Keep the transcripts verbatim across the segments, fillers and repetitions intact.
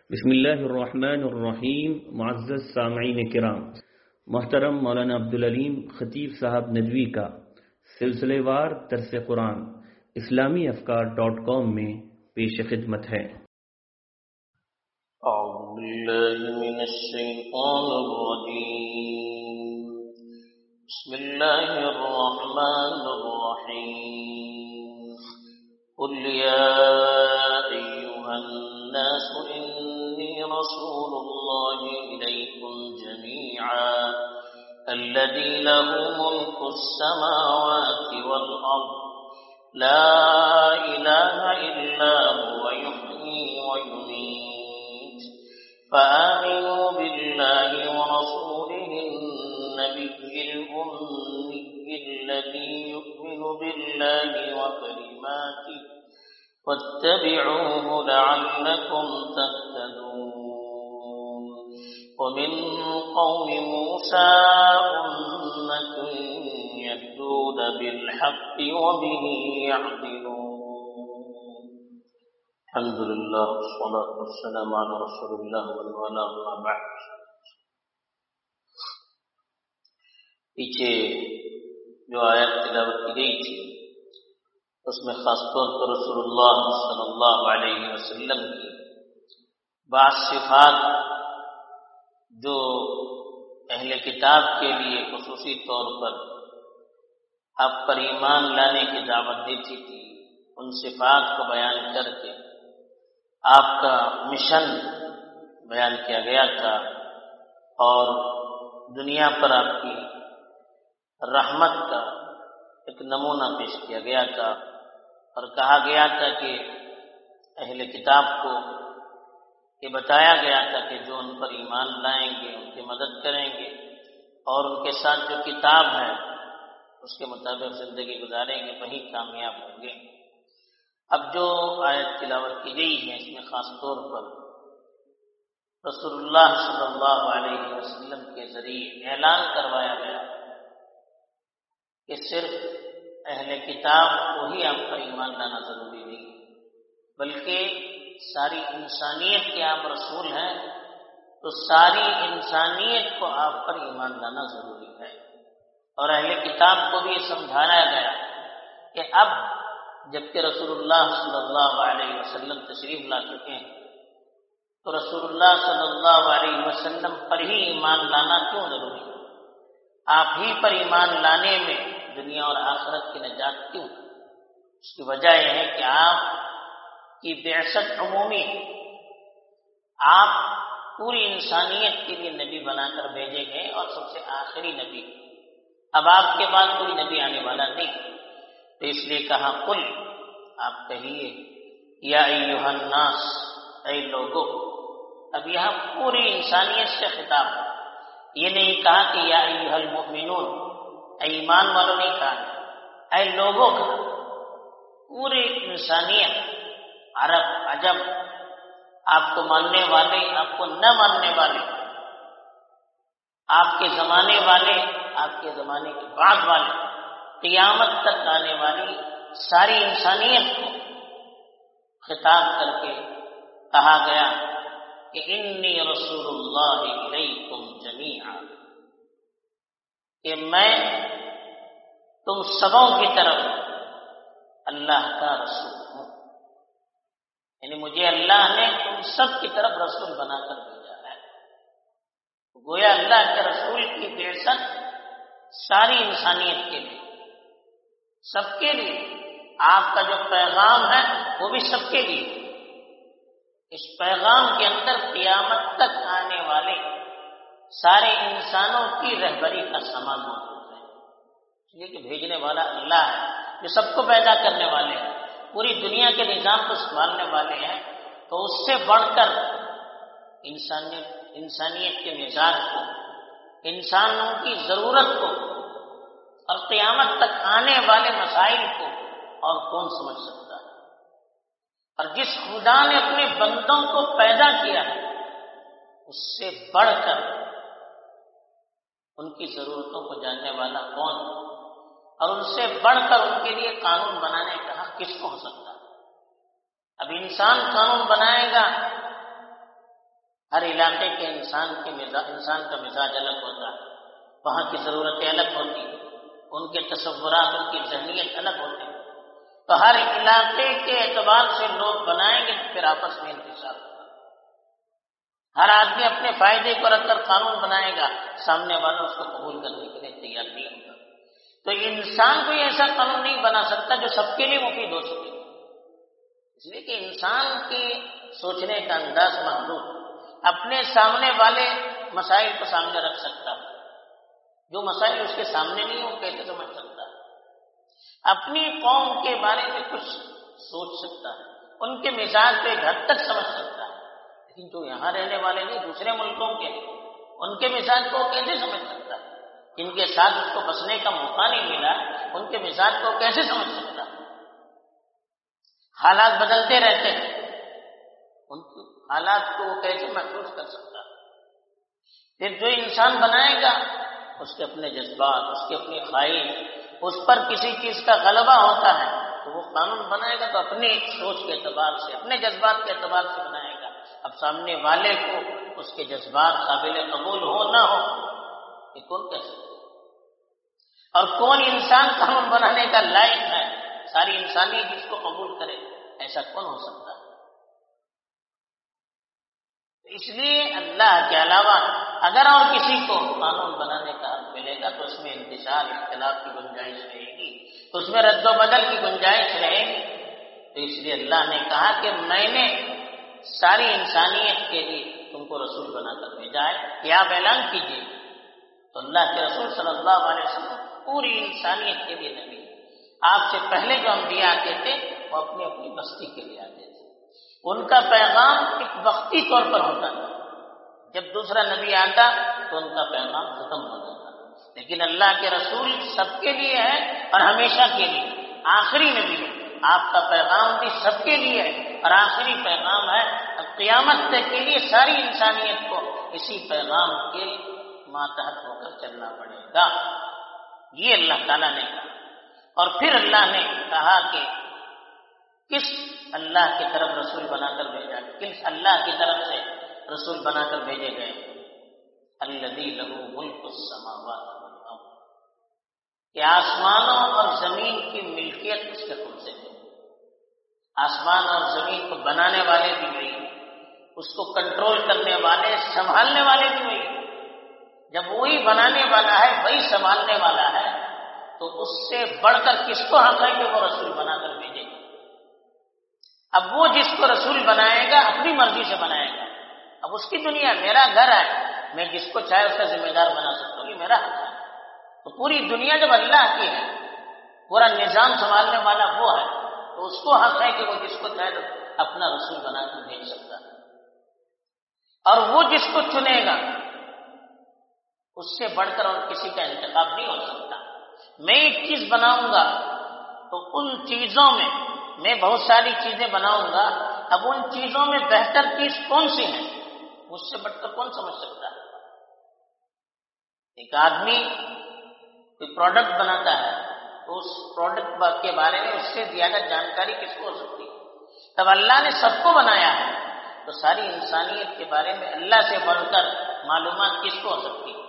بسم اللہ الرحمن الرحیم. معزز سامعین کرام، محترم مولانا عبدالعلیم خطیب صاحب ندوی کا سلسلے وار درس قرآن اسلامی افکار ڈاٹ کام میں پیش خدمت ہے. اعوذ باللہ من الشیطان الرجیم. بسم اللہ الرحمن الرحیم. قل یا ایہا الناس انی رسول اللہ الیکم جمیعا الذی لہ ملک السماوات والارض لا الہ الا هو یحیی ویمیت فآمنوا بالله ورسوله النبي الأمي الذي يؤمن بالله وكلماته واتبعوه لعلكم تهتدون. ومن قوم موسى أمة يهدون بالحق وبه يعدلون. الحمد لله والصلاة والسلام على رسول الله وعلى آله بعد. پیچھے جو آیت تلاوت کی گئی تھی اس میں خاص طور پر رسول اللہ صلی اللہ علیہ وسلم کی بعض صفات جو اہل کتاب کے لیے خصوصی طور پر آپ پر ایمان لانے کی دعوت دیتی تھی، ان صفات کو بیان کر کے آپ کا مشن بیان کیا گیا تھا اور دنیا پر آپ کی رحمت کا ایک نمونہ پیش کیا گیا تھا اور کہا گیا تھا کہ اہل کتاب کو یہ بتایا گیا تھا کہ جو ان پر ایمان لائیں گے ان کی مدد کریں گے اور ان کے ساتھ جو کتاب ہے اس کے مطابق زندگی گزاریں گے وہی کامیاب ہوں گے. اب جو آیت تلاوت کی گئی ہے اس میں خاص طور پر رسول اللہ صلی اللہ علیہ وسلم کے ذریعے اعلان کروایا گیا کہ صرف اہل کتاب کو ہی آپ پر ایمان لانا ضروری نہیں بلکہ ساری انسانیت کے آپ رسول ہیں تو ساری انسانیت کو آپ پر ایمان لانا ضروری ہے. اور اہل کتاب کو بھی یہ سمجھایا گیا کہ اب جبکہ رسول اللہ صلی اللہ علیہ وسلم تشریف لا چکے ہیں تو رسول اللہ صلی اللہ علیہ وسلم پر ہی ایمان لانا کیوں ضروری ہے؟ آپ ہی پر ایمان لانے میں دنیا اور آخرت کی نجات کیوں؟ اس کی وجہ یہ ہے کہ آپ کی بعثت عمومی ہے، آپ پوری انسانیت کے لیے نبی بنا کر بھیجے گئے اور سب سے آخری نبی. اب آپ کے بعد کوئی نبی آنے والا نہیں تو اس لیے کہا قل، آپ کہیے یا ایھا الناس، اے لوگوں. اب یہاں پوری انسانیت سے خطاب ہے، یہ نہیں کہا کہ یا ایھا المؤمنون، اے ایمان والوں نہیں کہا، اے لوگوں کا. پوری انسانیت، عرب عجم، آپ کو ماننے والے آپ کو نہ ماننے والے، آپ کے زمانے والے آپ کے زمانے کے بعد والے، قیامت تک آنے والی ساری انسانیت کو خطاب کر کے کہا گیا کہ انی رسول اللہ الیکم جمیعا، کہ میں تم سبوں کی طرف اللہ کا رسول ہوں. یعنی مجھے اللہ نے تم سب کی طرف رسول بنا کر بھیجا ہے. گویا اللہ کے رسول کی بعثت ساری انسانیت کے لیے، سب کے لیے. آپ کا جو پیغام ہے وہ بھی سب کے لیے. اس پیغام کے اندر قیامت تک آنے والے سارے انسانوں کی رہبری کا سامان موجود ہے. اس لیے کہ بھیجنے والا اللہ ہے جو سب کو پیدا کرنے والے ہیں، پوری دنیا کے نظام کو سنبھالنے والے ہیں. تو اس سے بڑھ کر انسانیت انسانیت کے مزاج کو، انسانوں کی ضرورت کو اور قیامت تک آنے والے مسائل کو اور کون سمجھ سکتا ہے؟ اور جس خدا نے اپنے بندوں کو پیدا کیا ہے اس سے بڑھ کر ان کی ضرورتوں کو جاننے والا کون؟ اور ان سے بڑھ کر ان کے لیے قانون بنانے کا حق کس کو ہو سکتا ہے؟ اب انسان قانون بنائے گا ہر علاقے کے انسان کے مزاج انسان کا مزاج الگ ہوتا ہے، وہاں کی ضرورتیں الگ ہوتی ہیں، ان کے تصورات، ان کی ذہنیت الگ ہوتی ہے، تو ہر علاقے کے اعتبار سے لوگ بنائیں گے تو پھر آپس میں انتشار ہوگا۔ ہر آدمی اپنے فائدے کو رکھ کر قانون بنائے گا، سامنے والا اس کو قبول کرنے کے لیے تیار نہیں ہوگا۔ تو انسان کوئی ایسا قانون نہیں بنا سکتا جو سب کے لیے مفید ہو سکے، اس لیے کہ انسان کے سوچنے کا انداز محدود، اپنے سامنے والے مسائل کو سامنے رکھ سکتا ہے، جو مسائل اس کے سامنے نہیں ہو کیسے سمجھ سکتا ہے، اپنی قوم کے بارے میں کچھ سوچ سکتا ہے، ان کے مزاج کو ایک حد تک سمجھ سکتا ہے، لیکن جو یہاں رہنے والے نہیں دوسرے ملکوں کے ان کے مزاج کو کیسے سمجھ سکتا ہے؟ جن کے ساتھ اس کو بسنے کا موقع نہیں ملا ان کے مزاج کو کیسے سمجھ سکتا ہے؟ حالات بدلتے رہتے ہیں، ان حالات کو وہ کیسے محسوس کر سکتا ہے؟ پھر جو انسان بنائے گا اس کے اپنے جذبات، اس کی اپنی خواہش، اس پر کسی چیز کا غلبہ ہوتا ہے تو وہ قانون بنائے گا تو اپنی سوچ کے اعتبار سے، اپنے جذبات کے اعتبار سے بنائے گا۔ اب سامنے والے کو اس کے جذبات قابل قبول ہو نہ ہو یہ کون کہہ سکتا ہے؟ اور کون انسان قانون بنانے کا لائق ہے؟ ساری انسانیت جس کو قبول کرے ایسا کون ہو سکتا ہے؟ اس لیے اللہ کے علاوہ اگر اور کسی کو قانون بنانے کا حق ملے گا تو اس میں انتشار، اختلاف کی گنجائش رہے گی، تو اس میں رد و بدل کی گنجائش رہے گی۔ تو اس لیے اللہ نے کہا کہ میں نے ساری انسانیت کے لیے تم کو رسول بنا کر بھیجا ہے، یہ آپ اعلان کیجیے۔ تو اللہ کے رسول صلی اللہ علیہ وسلم پوری انسانیت کے لیے نبی، آپ سے پہلے جو انبیاء آتے تھے وہ اپنی اپنی بستی کے لیے آتے تھے، ان کا پیغام ایک وقتی طور پر ہوتا تھا، جب دوسرا نبی آتا تو ان کا پیغام ختم ہو جاتا، لیکن اللہ کے رسول سب کے لیے ہے اور ہمیشہ کے لیے آخری نبی ہے، آپ کا پیغام بھی سب کے لیے ہے اور آخری پیغام ہے، قیامت تک کے لیے ساری انسانیت کو اسی پیغام کے ماتحت ہو کر چلنا پڑے گا، یہ اللہ تعالیٰ نے کہا۔ اور پھر اللہ نے کہا کہ کس اللہ کی طرف رسول بنا کر بھیجا، کس اللہ کی طرف سے رسول بنا کر بھیجے گئے؟ الذی لہ ملک السماوات والارض، کہ آسمانوں اور زمین کی ملکیت اس کے خود سے ہے، آسمان اور زمین کو بنانے والے بھی وہی، اس کو کنٹرول کرنے والے، سنبھالنے والے بھی وہی۔ جب وہی بنانے والا ہے، وہی سنبھالنے والا ہے، تو اس سے بڑھ کر کس کو حق ہے کہ وہ رسول بنا کر بھیجے گا؟ اب وہ جس کو رسول بنائے گا اپنی مرضی سے بنائے گا، اب اس کی دنیا میرا گھر ہے، میں جس کو چاہے اس کا ذمہ دار بنا سکتا ہوں، یہ میرا حق ہے۔ تو پوری دنیا جب اللہ کی ہے، پورا نظام سنبھالنے والا وہ ہے، تو اس کو حق ہے کہ وہ جس کو چاہے اپنا رسول بنا کر بھیج سکتا ہے، اور وہ جس کو چنے گا اس سے بڑھ کر اور کسی کا انتخاب نہیں ہو سکتا۔ میں ایک چیز بناؤں گا تو ان چیزوں میں میں بہت ساری چیزیں بناؤں گا، اب ان چیزوں میں بہتر چیز کون سی ہے مجھ سے بڑھ کر کون سمجھ سکتا ہے؟ ایک آدمی کوئی پروڈکٹ بناتا ہے تو اس پروڈکٹ کے بارے میں اس سے زیادہ جانکاری کس کو ہو سکتی ہے؟ تب اللہ نے سب کو بنایا ہے تو ساری انسانیت کے بارے میں اللہ سے بڑھ کر معلومات کس کو ہو سکتی ہے؟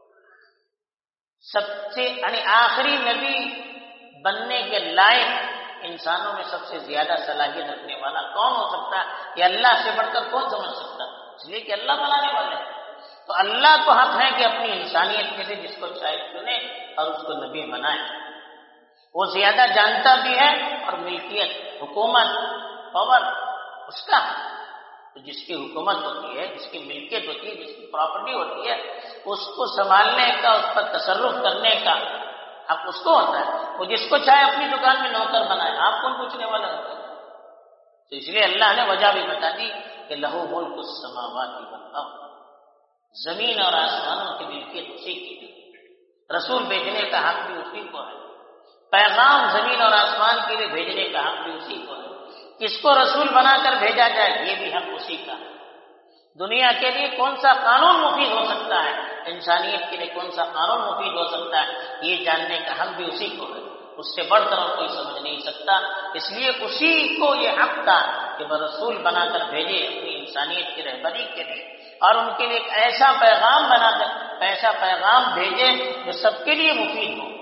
سب سے یعنی آخری نبی بننے کے لائق انسانوں میں سب سے زیادہ صلاحیت رکھنے والا کون ہو سکتا ہے؟ یہ اللہ سے بڑھ کر کون سمجھ سکتا ہے؟ اس لیے کہ اللہ بنانے والے ہیں، تو اللہ کو حق ہے کہ اپنی انسانیت میں سے جس کو چاہے چنے اور اس کو نبی بنائے، وہ زیادہ جانتا بھی ہے، اور ملکیت، حکومت، پاور اس کا، تو جس کی حکومت ہوتی ہے، جس کی ملکیت ہوتی ہے، جس کی پراپرٹی ہوتی ہے، اس کو سنبھالنے کا، اس پر تصرف کرنے کا حق اس کو ہوتا ہے۔ وہ جس کو چاہے اپنی دکان میں نوکر بنائے، آپ کون پوچھنے والا ہوتا ہے؟ تو اس لیے اللہ نے وجہ بھی بتا دی کہ لہو ملک السماوات والارض، زمین اور آسمانوں کی ملکیت اسی کی ہے، رسول بھیجنے کا حق بھی اسی کو ہے، پیغام زمین اور آسمان کے لیے بھیجنے کا حق بھی اسی کو ہے، کس کو رسول بنا کر بھیجا جائے یہ بھی حق اسی کا ہے۔ دنیا کے لیے کون سا قانون مفید ہو سکتا ہے، انسانیت کے لیے کون سا قانون مفید ہو سکتا ہے، یہ جاننے کا حق بھی اسی کو ہے، اس سے بڑھ کر اور کوئی سمجھ نہیں سکتا۔ اس لیے اسی کو یہ حق تھا کہ وہ رسول بنا کر بھیجے اپنی انسانیت کی رہبری کے لیے، اور ان کے لیے ایک ایسا پیغام بنا کر ایسا پیغام بھیجے جو سب کے لیے مفید ہو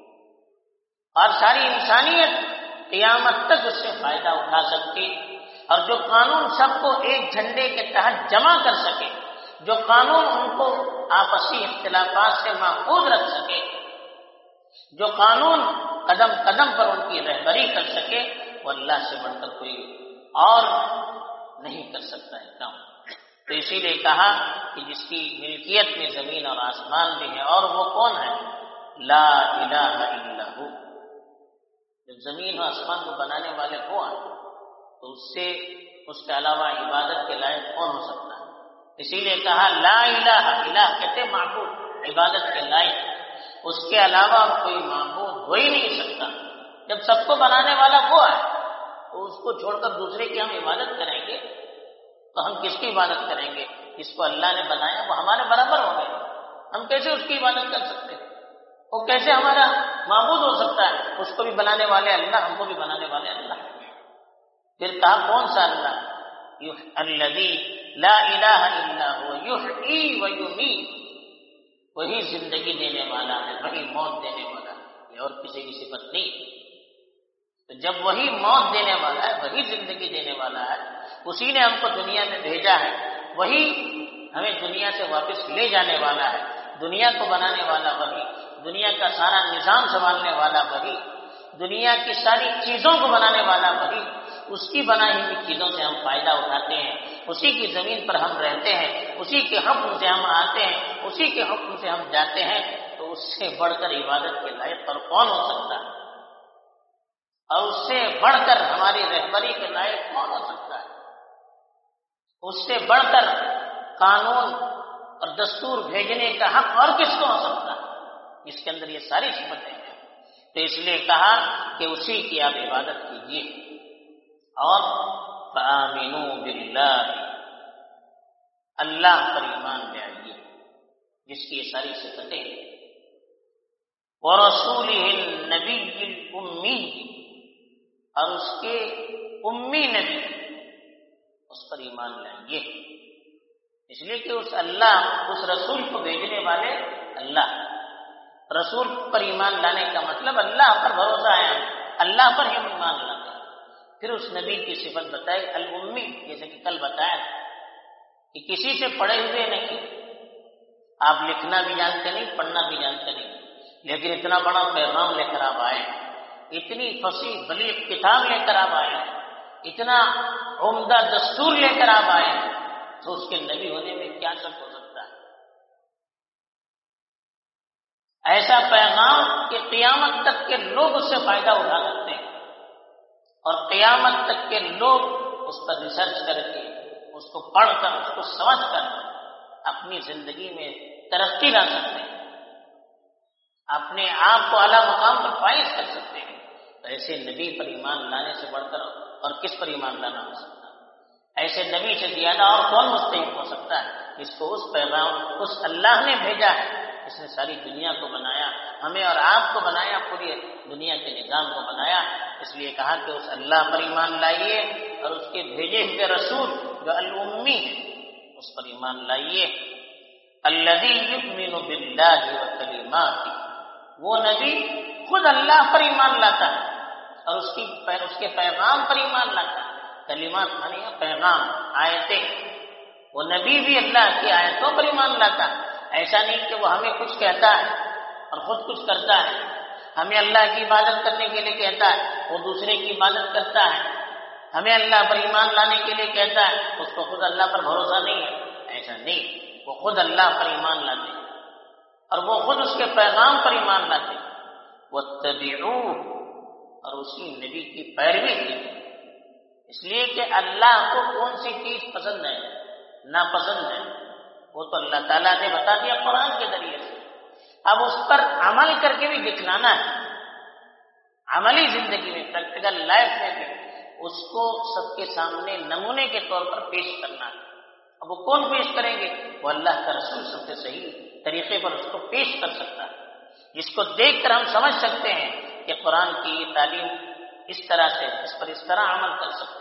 اور ساری انسانیت قیامت تک اس سے فائدہ اٹھا سکتی، اور جو قانون سب کو ایک جھنڈے کے تحت جمع کر سکے، جو قانون ان کو آپسی اختلافات سے محفوظ رکھ سکے، جو قانون قدم قدم پر ان کی رہبری کر سکے، وہ اللہ سے بڑھ کر کوئی اور نہیں کر سکتا ہے کام۔ تو اسی لیے کہا کہ جس کی ملکیت میں زمین اور آسمان بھی ہے، اور وہ کون ہے؟ لا الہ الا ہو۔ جب زمین اور آسمان کو بنانے والے وہ ہیں تو اس سے اس کے علاوہ عبادت کے لائق کون ہو سکتا ہے؟ اسی لیے کہا لا الہ، الہ کہتے معبود، عبادت کے لائق، اس کے علاوہ کوئی معبود ہو ہی نہیں سکتا۔ جب سب کو بنانے والا وہ ہے تو اس کو چھوڑ کر دوسرے کی ہم عبادت کریں گے تو ہم کس کی عبادت کریں گے؟ جس کو اللہ نے بنایا وہ ہمارے برابر ہو گئے، ہم کیسے اس کی عبادت کر سکتے ہیں؟ وہ کیسے ہمارا معبود ہو سکتا ہے؟ اس کو بھی بنانے والے اللہ، ہم کو بھی بنانے والے اللہ۔ پھر کہا کون سا اللہ؟ الذی لا الہ الا هو یحیی و یمیت، وہی زندگی دینے والا ہے، وہی موت دینے والا ہے، یہ اور کسی کی صفت نہیں۔ تو جب وہی موت دینے والا ہے، وہی زندگی دینے والا ہے، اسی نے ہم کو دنیا میں بھیجا ہے، وہی ہمیں دنیا سے واپس لے جانے والا ہے، دنیا کو بنانے والا وہی، دنیا کا سارا نظام سنبھالنے والا وہی، دنیا کی ساری چیزوں کو بنانے والا وہی، اس کی بنائی ہوئی چیزوں سے ہم فائدہ اٹھاتے ہیں، اسی کی زمین پر ہم رہتے ہیں، اسی کے حکم سے ہم آتے ہیں، اسی کے حکم سے ہم جاتے ہیں، تو اس سے بڑھ کر عبادت کے لائق اور کون ہو سکتا ہے؟ اور اس سے بڑھ کر ہماری رہبری کے لائق کون ہو سکتا ہے؟ اس سے بڑھ کر قانون اور دستور بھیجنے کا حق اور کس کو ہو سکتا ہے جس کے اندر یہ ساری صفتیں ہیں؟ تو اس لیے کہا کہ اسی کی آپ عبادت کیجیے، اور فآمنوا باللہ، اللہ پر ایمان لے آئیے جس کی یہ ساری صفتیں ہیں، ورسولہ النبی الامی، اور اس کے امی نبی، اس پر ایمان لائیے، اس لیے کہ اس اللہ اس رسول کو بھیجنے والے اللہ، رسول پر ایمان لانے کا مطلب اللہ پر بھروسہ ہے، اللہ پر ہم ایمان لاتے ہیں۔ پھر اس نبی کی صفت بتائی الامی، جیسے کہ کل بتایا کہ کسی سے پڑھے ہوئے نہیں، آپ لکھنا بھی جانتے نہیں، پڑھنا بھی جانتے نہیں، لیکن اتنا بڑا پیغام لے کر آپ آئے، اتنی فصیح بلیغ کتاب لے کر آپ آئے، اتنا عمدہ دستور لے کر آپ آئے، تو اس کے نبی ہونے میں کیا شک ہو سکتا ہے؟ ایسا پیغام کہ قیامت تک کے لوگ اس سے فائدہ اٹھا سکتے ہیں، اور قیامت تک کے لوگ اس پر ریسرچ کر کے، اس کو پڑھ کر، اس کو سمجھ کر اپنی زندگی میں ترقی لا سکتے ہیں، اپنے آپ کو اعلیٰ مقام پر فائز کر سکتے ہیں۔ تو ایسے نبی پر ایمان لانے سے بڑھ کر اور کس پر ایمان لانا ہو سکتا ہے؟ ایسے نبی سے زیادہ اور کون مستحق ہو سکتا ہے جس کو اس پیغام اس اللہ نے بھیجا ہے، اس نے ساری دنیا کو بنایا، ہمیں اور آپ کو بنایا، پوری دنیا کے نظام کو بنایا۔ اس لیے کہا کہ اس اللہ پر ایمان لائیے، اور اس کے بھیجے ہوئے رسول جو الامی ہے اس پر ایمان لائیے۔ الذی یؤمن باللہ وکلماتہ، وہ نبی خود اللہ پر ایمان لاتا ہے اور اس کی اس کے پیغام پر ایمان لاتا ہے۔ کلمات مانی پیغام، آیتیں، وہ نبی بھی اللہ کی آیتوں پر ایمان لاتا ہے۔ ایسا نہیں کہ وہ ہمیں کچھ کہتا ہے اور خود کچھ کرتا ہے، ہمیں اللہ کی عبادت کرنے کے لیے کہتا ہے، وہ دوسرے کی عبادت کرتا ہے، ہمیں اللہ پر ایمان لانے کے لیے کہتا ہے، اس کو خود اللہ پر بھروسہ نہیں ہے۔ ایسا نہیں، وہ خود اللہ پر ایمان لاتے ہیں اور وہ خود اس کے پیغام پر ایمان لاتے ہیں۔ واتبعوہ، اور اسی نبی کی پیروی کی، اس لیے کہ اللہ کو کون سی چیز پسند ہے، ناپسند ہے، وہ تو اللہ تعالیٰ نے بتا دیا قرآن کے ذریعے سے۔ اب اس پر عمل کر کے بھی دکھلانا ہے، عملی زندگی میں، پریکٹیکل لائف میں بھی اس کو سب کے سامنے نمونے کے طور پر پیش کرنا ہے۔ اب وہ کون پیش کریں گے؟ وہ اللہ کا رسول سب سے صحیح طریقے پر اس کو پیش کر سکتا ہے، جس کو دیکھ کر ہم سمجھ سکتے ہیں کہ قرآن کی یہ تعلیم اس طرح سے، اس پر اس طرح عمل کر سکتے ہیں۔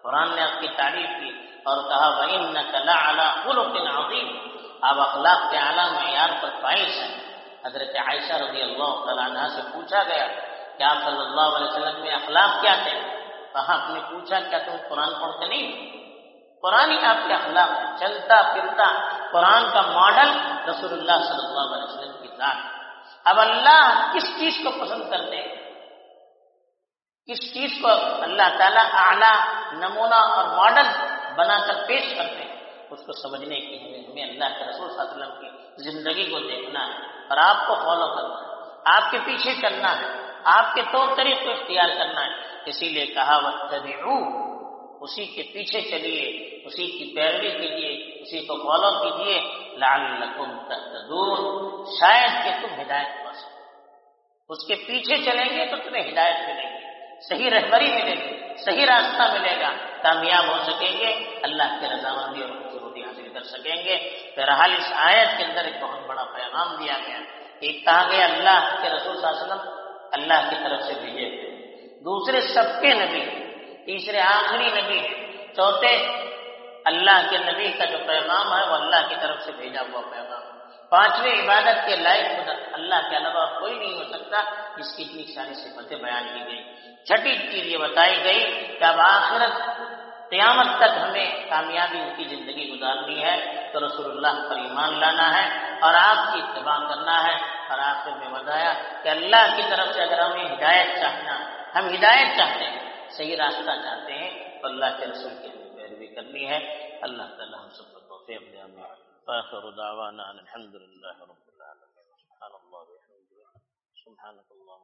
قرآن نے آپ کی تعریف کی اور کہا وَإِنَّكَ لَعَلَىٰ خُلُقٍ عَظِيمٍ، آپ اخلاق کے اعلیٰ معیار پر فائز ہیں۔ حضرت عائشہ رضی اللہ تعالیٰ عنہ سے پوچھا گیا کہ آپ صلی اللہ علیہ وسلم میں اخلاق کیا تھے؟ کہا آپ نے پوچھا کیا تم قرآن پڑھتے نہیں؟ قرآن ہی آپ کے اخلاق ہے، چلتا پھرتا قرآن کا ماڈل رسول اللہ صلی اللہ علیہ وسلم کی ذات۔ اب اللہ کس چیز کو پسند کرتے ہیں، کس چیز کو اللہ تعالیٰ اعلیٰ نمونہ اور ماڈل بنا کر پیش کرتے ہیں، اس کو سمجھنے کی ہمیں ہمیں اللہ کے رسول صلی اللہ علیہ وسلم کی زندگی کو دیکھنا ہے اور آپ کو فالو کرنا ہے، آپ کے پیچھے چلنا ہے، آپ کے طور طریق کو اختیار کرنا ہے۔ اسی لیے کہا وَاتَّبِعُوا، اسی کے پیچھے چلیے، اسی کی پیروی کیجیے، اسی کو فالو کیجیے، لعلکم تہتدون، شاید کہ تم ہدایت پا سکو۔ اس کے پیچھے چلیں گے تو تمہیں ہدایت ملے گی، صحیح رہبری ملے گی، صحیح راستہ ملے گا، کامیاب ہو سکیں گے، اللہ کی رضامندی اور خوبصورتی حاصل کر سکیں گے۔ بہرحال اس آیت کے اندر ایک بہت بڑا پیغام دیا گیا، ایک کہا گیا اللہ کے رسول صلی اللہ علیہ وسلم اللہ کی طرف سے بھیجے تھے، دوسرے سب کے نبی، تیسرے آخری نبی ہے، چوتھے اللہ کے نبی کا جو پیغام ہے وہ اللہ کی طرف سے بھیجا ہوا پیغام، پانچویں عبادت کے لائق خدا اللہ کے علاوہ کوئی نہیں ہو سکتا، جس کی اتنی ساری صفتیں بیان کی گئی۔ چھٹی چیز یہ بتائی گئی کہ اب آخرت قیامت تک ہمیں کامیابی کی زندگی گزارنی ہے تو رسول اللہ پر ایمان لانا ہے اور آپ کی اتباع کرنا ہے۔ اور آخر میں بتایا کہ اللہ کی طرف سے اگر ہمیں ہدایت چاہنا، ہم ہدایت چاہتے ہیں، صحیح راستہ چاہتے ہیں تو اللہ کے رسول کی ہمیں پیروی کرنی ہے۔ اللہ تعالی ہم سب کو توفیق دے۔ آخر دعوانا ان الحمد للہ رب العالمین۔ سبحان اللہ وبحمدہ، سبحانک اللہ